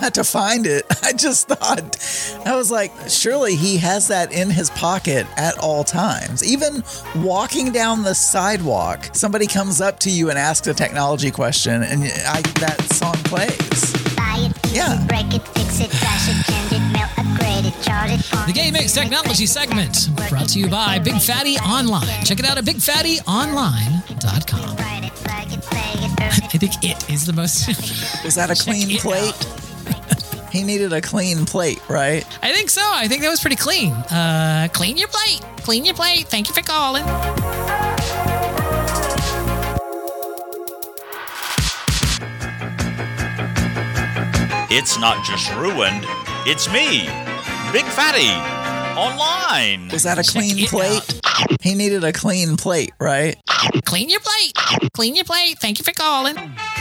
have to find it. I just thought, I was like, surely he has that in his pocket at all times. Even walking down the sidewalk, somebody comes up to you and asks a technology question, and that song plays. Buy it, use Yeah. it, break it, fix it, trash it, change it, mail, upgrade it, charge it, The Gay Mix Technology segment brought to you by Big Fatty Online. Check it out at bigfattyonline.com. write it, plug it, play it, burn I think it is the most. Was that a clean it plate? He needed a clean plate, right? I think so. I think that was pretty clean. Clean your plate. Clean your plate. Thank you for calling. It's not just ruined, it's me, Big Fatty, online. Was that a clean it plate? He needed a clean plate, right? Clean your plate. Clean your plate. Thank you for calling.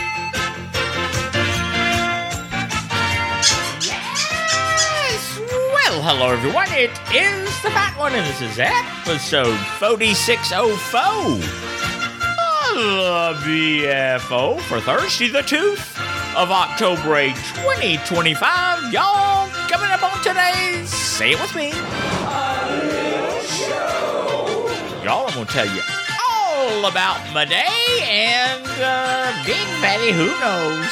Yes! Well, hello everyone. It is the Fat One, and this is episode 4604. BFO for Thursday, the 2th of October 2025. Y'all coming up on today's Say It With Me. Y'all, I'm going to tell you all about my day and Big Fatty Who Knows.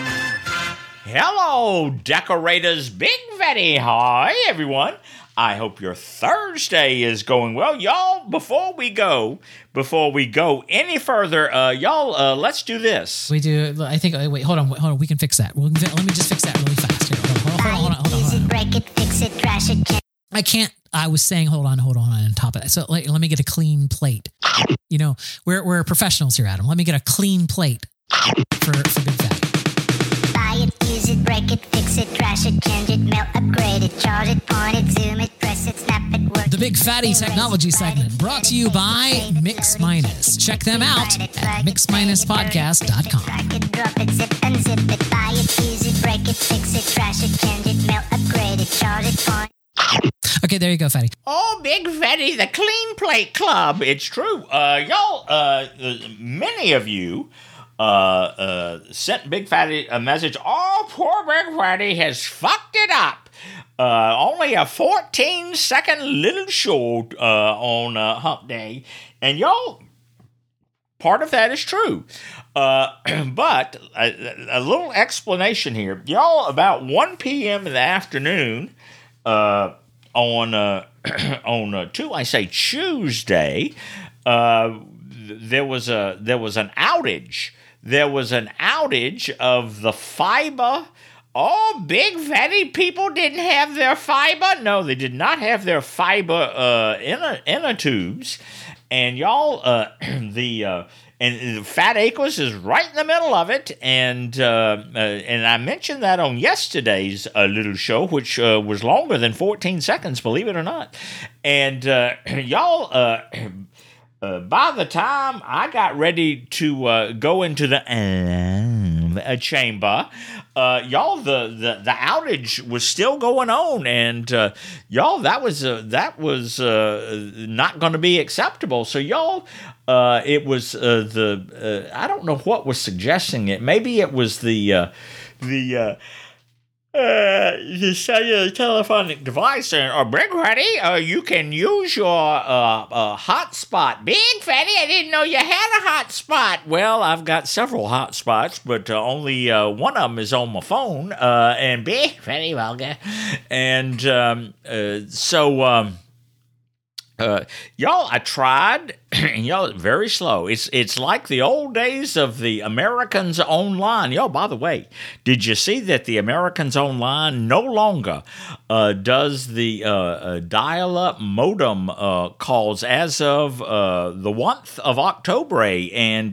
Hello, decorators. Big Fatty. Hi, everyone. I hope your Thursday is going well. Y'all, before we go any further, let's do this. We do. I think. Wait. Hold on. We can fix that. Let me just fix that really fast. Here, hold on. use it, break it, fix it, trash it, change I can't. I was saying, hold on on top of that. So let me get a clean plate. You know, we're professionals here, Adam. Let me get a clean plate for Big Fatty. Buy it, use it, break it, fix it, trash it, change it, mail, upgrade it, charge it, point it, zoom it, press it, snap it, work The Big Fatty Technology segment brought to you by Mix Minus. Check them out at mixminuspodcast.com. drag it, drop it, zip and zip it. Buy it, use it, break it, fix it, trash it, change it, mail, upgrade it, charge it, point. Okay, there you go, Fatty. Oh, Big Fatty, the Clean Plate Club. It's true. Many of you sent Big Fatty a message. Oh, poor Big Fatty has fucked it up. Only a 14-second little show on Hump Day. And y'all, part of that is true. But a little explanation here. Y'all, about 1 p.m. in the afternoon, on Tuesday, there was an outage. There was an outage of the fiber. Oh, Big Fatty people didn't have their fiber. No, they did not have their fiber inner tubes. And y'all, and Fat Acres is right in the middle of it, and I mentioned that on yesterday's little show, which was longer than 14 seconds, believe it or not. And y'all, by the time I got ready to go into the chamber, y'all, the outage was still going on, and y'all, that was not going to be acceptable. So y'all, it was I don't know what was suggesting it. Maybe it was the cellular telephonic device, or Big Fatty, you can use your hotspot. Big Fatty, I didn't know you had a hotspot. Well, I've got several hotspots, but only one of them is on my phone. And Big Fatty, well, and y'all, I tried, and y'all, very slow. It's like the old days of the Americans Online. Y'all, by the way, did you see that the Americans Online no longer does the dial-up modem calls as of the 1th of October? And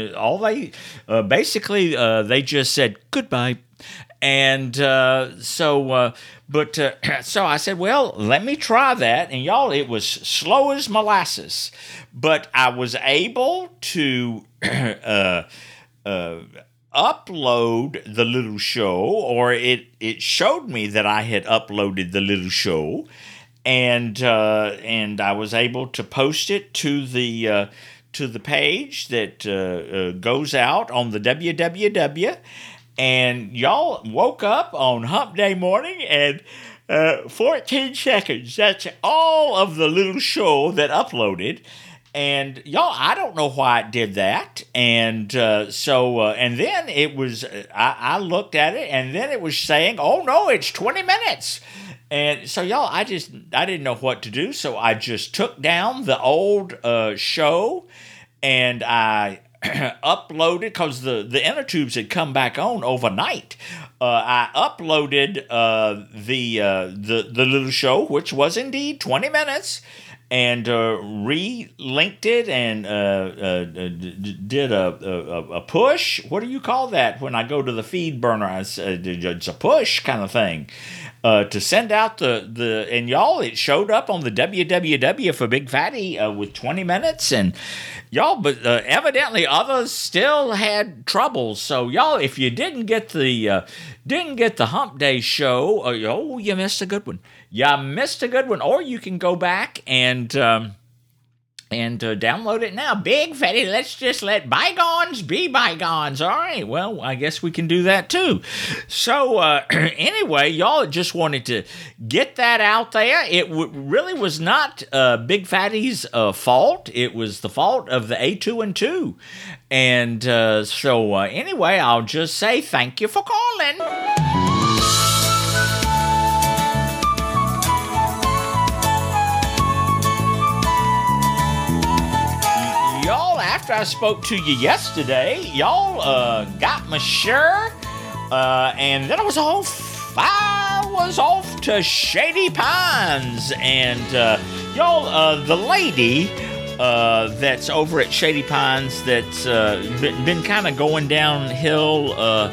they just said goodbye. And so I said, well, let me try that. And y'all, it was slow as molasses, but I was able to upload the little show, or it showed me that I had uploaded the little show, and I was able to post it to the page that goes out on the www. and y'all woke up on Hump Day morning and 14 seconds. That's all of the little show that uploaded. And y'all, I don't know why it did that. And and then it was, I looked at it, and then it was saying, oh no, it's 20 minutes. And so y'all, I didn't know what to do. So I just took down the old show, and I uploaded, because the inner tubes had come back on overnight. I uploaded the little show, which was indeed 20 minutes, and re-linked it and did a push. What do you call that when I go to the feed burner? It's a push kind of thing. To send out and y'all, it showed up on the www for Big Fatty with 20 minutes, and y'all, but evidently others still had troubles. So y'all, if you didn't get the Hump Day show, you missed a good one. You missed a good one, or you can go back and download it now. Big Fatty, let's just let bygones be bygones. All right, well, I guess we can do that too. So anyway, y'all, just wanted to get that out there. It really was not Big Fatty's fault. It was the fault of the A2&2. And so anyway, I'll just say thank you for calling. After I spoke to you yesterday, y'all got my shirt, and then I was off to Shady Pines, and y'all, the lady that's over at Shady Pines that's been kind of going downhill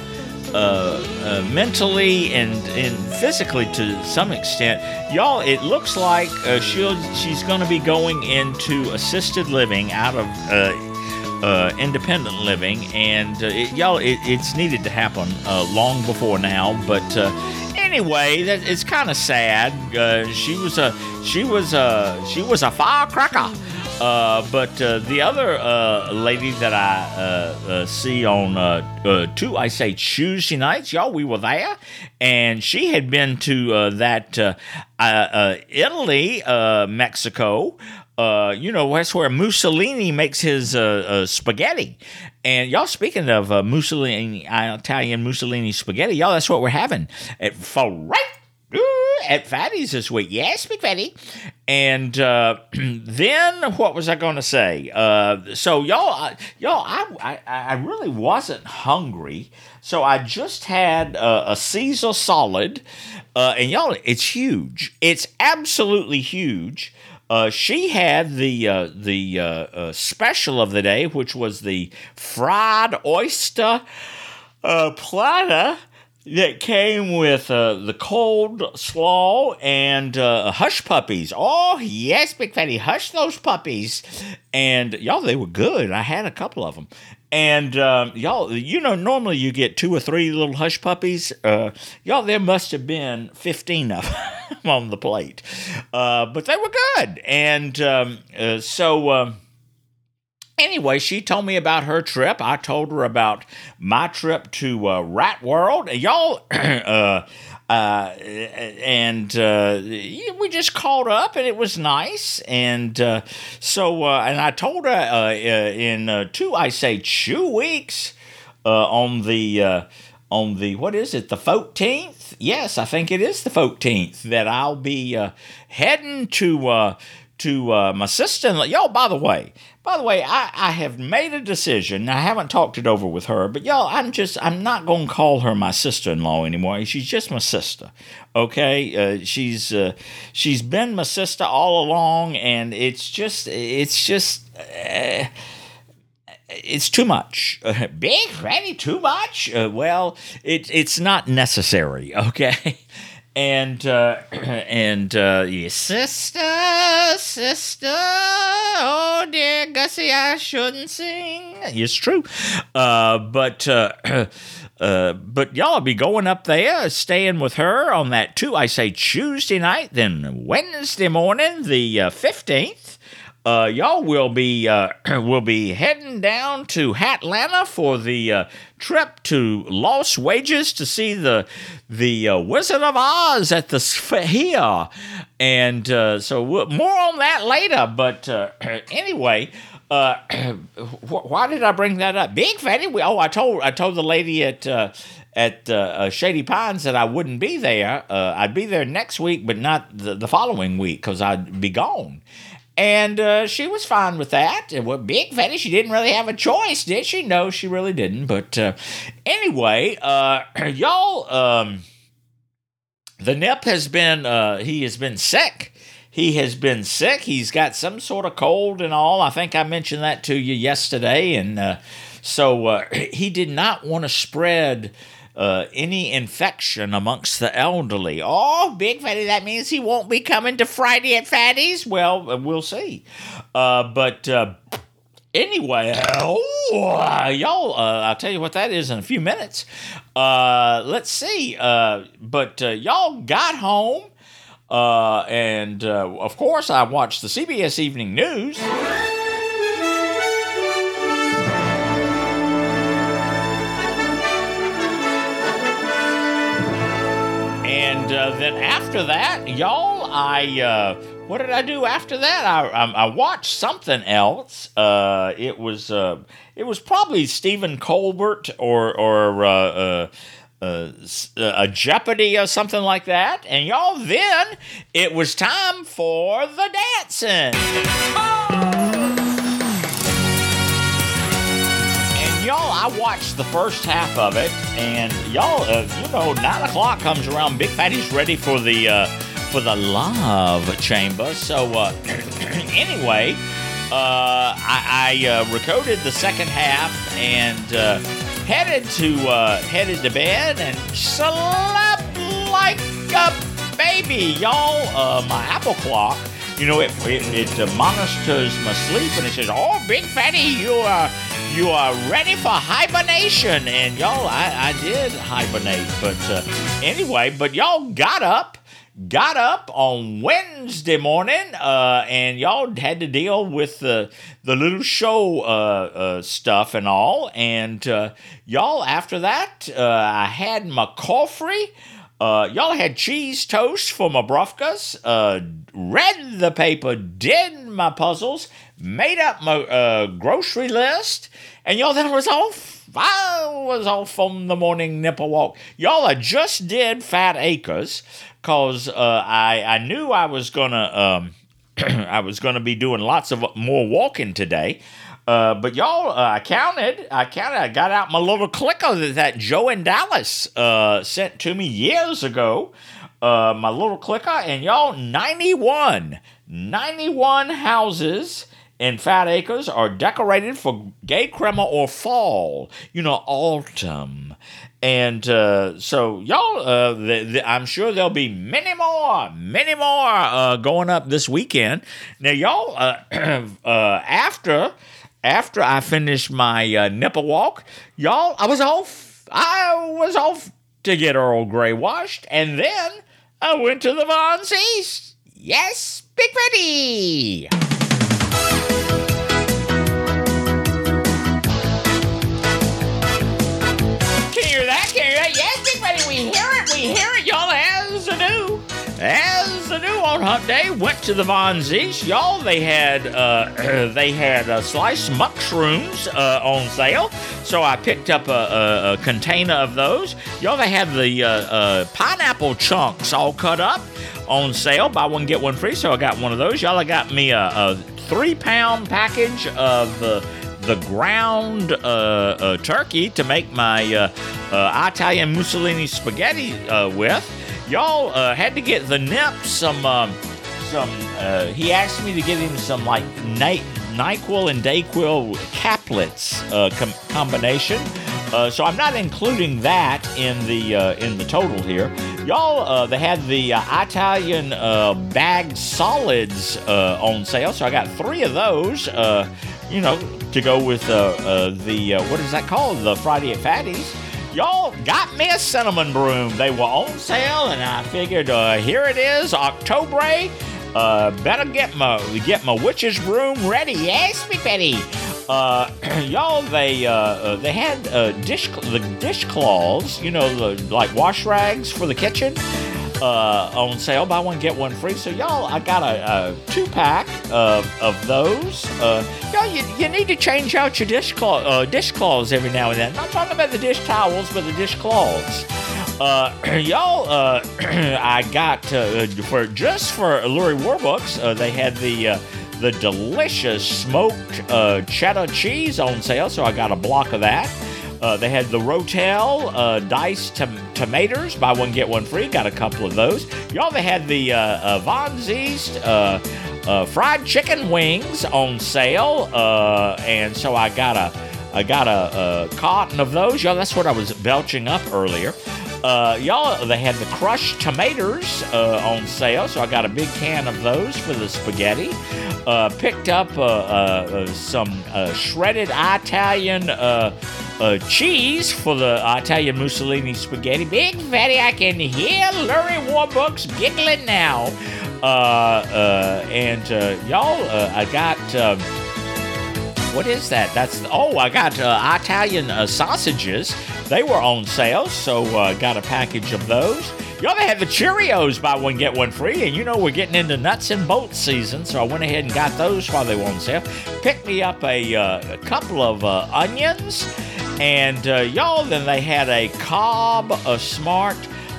mentally and physically to some extent. Y'all, it looks like she's going to be going into assisted living out of independent living, and it's needed to happen long before now. But anyway, it's kind of sad. She was a firecracker. But the other lady that I see on Tuesday nights, y'all, we were there, and she had been to that Italy, Mexico. That's where Mussolini makes his spaghetti. And y'all, speaking of Mussolini, Italian Mussolini spaghetti, y'all, that's what we're having at Fatty's this week. Yes, Big Fatty. And then what was I going to say? So y'all, I really wasn't hungry, so I just had a Caesar salad, and y'all, it's huge. It's absolutely huge. She had the special of the day, which was the fried oyster platter that came with the cold slaw and hush puppies. Oh, yes, Big Fatty, hush those puppies. And, y'all, they were good. I had a couple of them. And, y'all, normally you get 2 or 3 little hush puppies. Y'all, there must have been 15 of them on the plate. But they were good. And anyway, she told me about her trip. I told her about my trip to Rat World. Y'all, we just caught up, and it was nice. And and I told her in 2 weeks on the what is it, the 14th? Yes, I think it is the 14th that I'll be heading to my sister-in-law. Y'all, by the way, I have made a decision. I haven't talked it over with her, but y'all, I'm not going to call her my sister-in-law anymore. She's just my sister, okay? She's been my sister all along, and it's too much. Big Fatty, too much? Well, it's not necessary, okay? And your sister, oh dear Gussie, I shouldn't sing. It's true. But y'all will be going up there, staying with her on that Tuesday night, then Wednesday morning, the 15th. y'all will be heading down to Hatlanta for the trip to Lost Wages to see the Wizard of Oz at the Sphere. And so more on that later. But anyway, why did I bring that up? Big Fatty. I told the lady at Shady Pines that I wouldn't be there. I'd be there next week, but not the following week because I'd be gone. And she was fine with that. Well, Big Fatty, she didn't really have a choice, did she? No, she really didn't. But anyway, y'all, the Nip has been, he has been sick. He has been sick. He's got some sort of cold and all. I think I mentioned that to you yesterday. And so he did not want to spread any infection amongst the elderly. Oh, Big Fatty, that means he won't be coming to Friday at Fatty's? Well, we'll see. But anyway, y'all, I'll tell you what that is in a few minutes. Let's see. But y'all got home. And of course, I watched the CBS Evening News. And then after that, y'all, what did I do after that? I watched something else. It was probably Stephen Colbert or a Jeopardy or something like that. And y'all, then it was time for the dancing. Y'all, I watched the first half of it, and y'all, 9 o'clock comes around. Big Fatty's ready for the love chamber. So anyway, I recorded the second half and headed to bed and slept like a baby, y'all. My Apple clock, it monitors my sleep, and it says, "Oh, Big Fatty, you are ready for hibernation." And y'all, I did hibernate, but anyway, but y'all got up on Wednesday morning, and y'all had to deal with the little show stuff and all, and y'all, after that, I had my coffee. Y'all had cheese toast for my brufkas, read the paper, did my puzzles, made up my grocery list, and y'all, then I was off on the morning nipple walk. Y'all, I just did Fat Acres because I knew I was gonna be doing lots of more walking today. But y'all, I counted. I got out my little clicker that Joe in Dallas sent to me years ago. My little clicker, and y'all, 91 houses in Fat Acres are decorated for gay crema or fall, autumn. And so y'all, I'm sure there'll be many more going up this weekend. Now, y'all, after I finished my nipple walk, y'all, I was off to get Earl Grey washed, and then I went to the Von Z's. Yes, Big Fatty. Can you hear that? Yes, Big Fatty, we hear it, y'all, as the new on Hump Day. Went to the Von Z's, y'all. They had sliced mushrooms on sale, so I picked up a container of those. Y'all, they had the pineapple chunks all cut up on sale, buy one get one free. So I got one of those. Y'all, I got me a 3-pound package of the ground turkey to make my Italian Mussolini spaghetti with. Y'all, had to get the Nip some he asked me to get him some like NyQuil and DayQuil caplets combination. So I'm not including that in the total here. Y'all, they had the Italian bagged solids on sale, so I got 3 of those. To go with the what is that called? The Friday at Fatty's. Y'all, got me a cinnamon broom. They were on sale, and I figured here it is, October, Better get my witch's broom ready. Yes, Big Betty. Y'all, they had the dishcloths, like wash rags for the kitchen, on sale. Buy one get one free. So y'all, I got a 2-pack of those. Y'all, you need to change out your dishcloths every now and then. I'm not talking about the dish towels, but the dishcloths. Y'all, I got for Lurie Warbooks, they had the delicious smoked cheddar cheese on sale, so I got a block of that. They had the Rotel diced tomatoes, buy one get one free. Got a couple of those. Y'all, they had the Von Ziest fried chicken wings on sale, and so I got a carton of those. Y'all, that's what I was belching up earlier. Y'all, they had the crushed tomatoes on sale, so I got a big can of those for the spaghetti. Picked up some shredded Italian cheese for the Italian Mussolini spaghetti. Big Fatty, I can hear Lurie Warbooks giggling now. Y'all, I got... what is that? I got Italian sausages. They were on sale, so got a package of those. Y'all, they had the Cheerios, buy one, get one free. And we're getting into nuts and bolts season, so I went ahead and got those while they were on sale. Picked me up a couple of onions. And y'all, then they had a Cobb Smart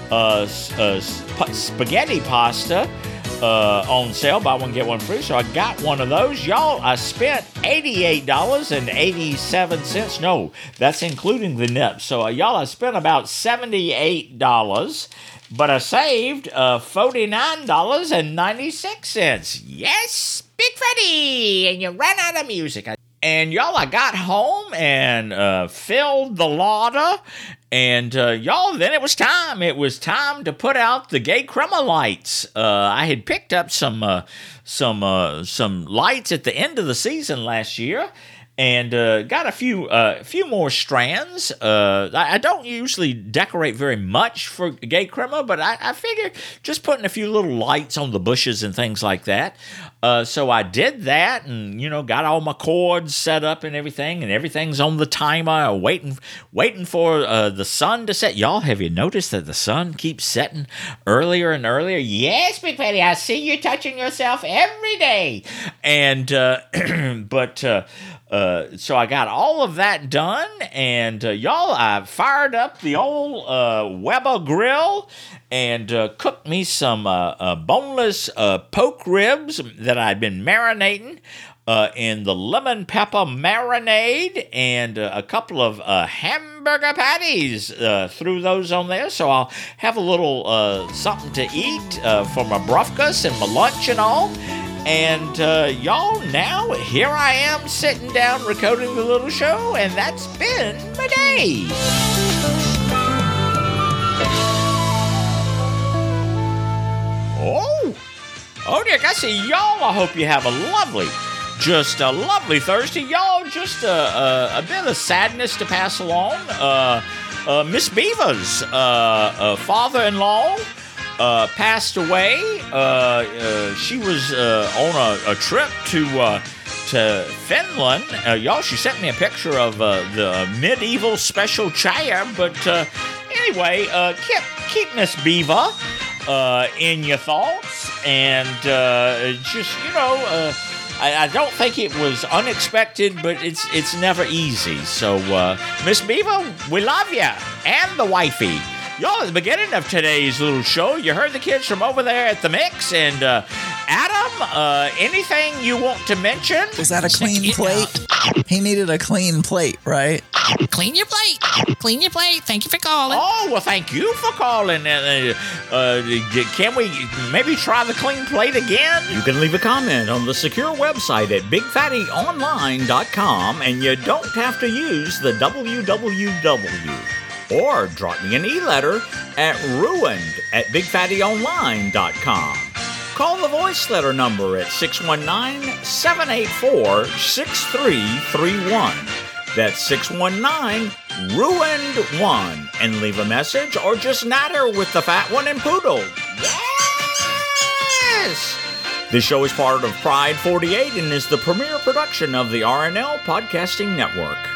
spaghetti pasta on sale, buy one get one free, so I got one of those. Y'all, I spent $88.87. No, that's including the nip. So y'all, I spent about $78, but I saved $49.96. Yes, Big Freddy, and you ran out of music. And y'all, I got home and filled the larder. And y'all, then it was time. It was time to put out the Gay Crema lights. I had picked up some lights at the end of the season last year, and got a few more strands. I don't usually decorate very much for Gay Crema, but I figured just putting a few little lights on the bushes and things like that. So I did that, and got all my cords set up and everything's on the timer, waiting for the sun to set. Y'all, have you noticed that the sun keeps setting earlier and earlier? Yes, Big Patty, I see you touching yourself every day. And so I got all of that done, and y'all, I fired up the old Weber grill and cooked me some boneless poke ribs that I'd been marinating in the lemon pepper marinade, and a couple of hamburger patties. Threw those on there, so I'll have a little something to eat for my breakfast and my lunch and all. And y'all, now here I am sitting down recording the little show, and that's been my day. Oh, Nick, I see y'all. I hope you have a lovely Thursday. Y'all, just a bit of sadness to pass along. Miss Beaver's father-in-law passed away. She was on a trip to Finland. Y'all, she sent me a picture of the medieval special chair. But anyway, keep Miss Beaver in your thoughts, and I don't think it was unexpected, but it's never easy. So Miss Beaver, we love you, and the wifey. Y'all, at the beginning of today's little show, you heard the kids from over there at the mix, and Adam, anything you want to mention? Was that a clean plate? He needed a clean plate, right? Clean your plate. Clean your plate. Thank you for calling. Oh, well, thank you for calling. Can we maybe try the clean plate again? You can leave a comment on the secure website at bigfattyonline.com, and you don't have to use the www. Or drop me an e-letter at ruined@bigfattyonline.com. Call the voice letter number at 619-784-6331. That's 619-RUINED1. And leave a message or just natter with the fat one and poodle. Yes! This show is part of Pride 48 and is the premier production of the RNL Podcasting Network.